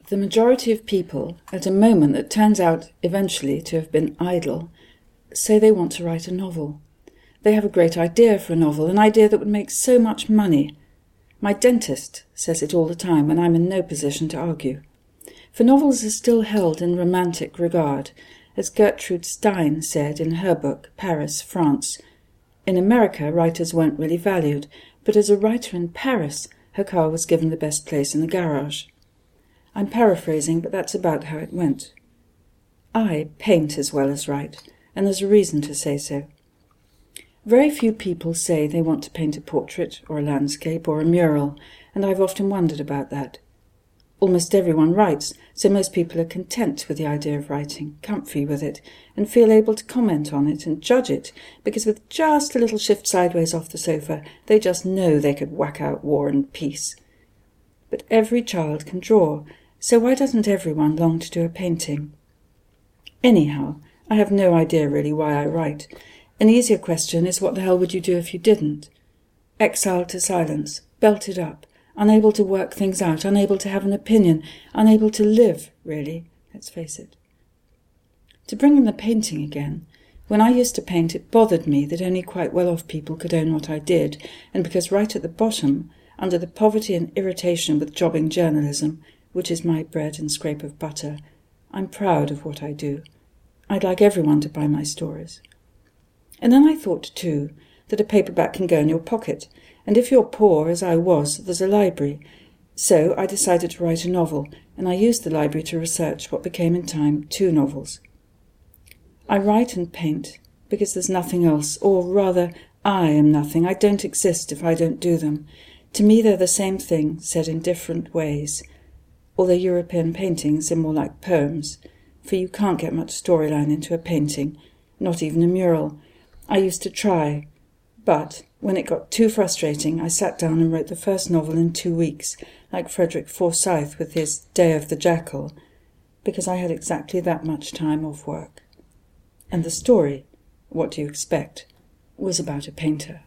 The majority of people, at a moment that turns out eventually to have been idle, say they want to write a novel. They have a great idea for a novel, an idea that would make so much money. My dentist says it all the time, and I'm in no position to argue. For novels are still held in romantic regard, as Gertrude Stein said in her book, Paris, France. In America, writers weren't really valued, but as a writer in Paris, her car was given the best place in the garage. I'm paraphrasing, but that's about how it went. I paint as well as write, and there's a reason to say so. Very few people say they want to paint a portrait or a landscape or a mural, and I've often wondered about that. Almost everyone writes, so most people are content with the idea of writing, comfy with it, and feel able to comment on it and judge it, because with just a little shift sideways off the sofa, they just know they could whack out War and Peace. But every child can draw, so why doesn't everyone long to do a painting? Anyhow, I have no idea really why I write. An easier question is what the hell would you do if you didn't? Exiled to silence, belted up, unable to work things out, unable to have an opinion, unable to live, really, let's face it. To bring in the painting again, when I used to paint it bothered me that only quite well-off people could own what I did, and because right at the bottom, under the poverty and irritation with jobbing journalism, which is my bread and scrape of butter, I'm proud of what I do. I'd like everyone to buy my stories. And then I thought, too, that a paperback can go in your pocket, and if you're poor, as I was, there's a library. So I decided to write a novel, and I used the library to research what became in time 2 novels. I write and paint because there's nothing else, or rather, I am nothing. I don't exist if I don't do them. To me they're the same thing, said in different ways, although European paintings are more like poems, for you can't get much storyline into a painting, not even a mural. I used to try, but when it got too frustrating, I sat down and wrote the first novel in 2 weeks, like Frederick Forsyth with his Day of the Jackal, because I had exactly that much time off work. And the story, what do you expect, was about a painter.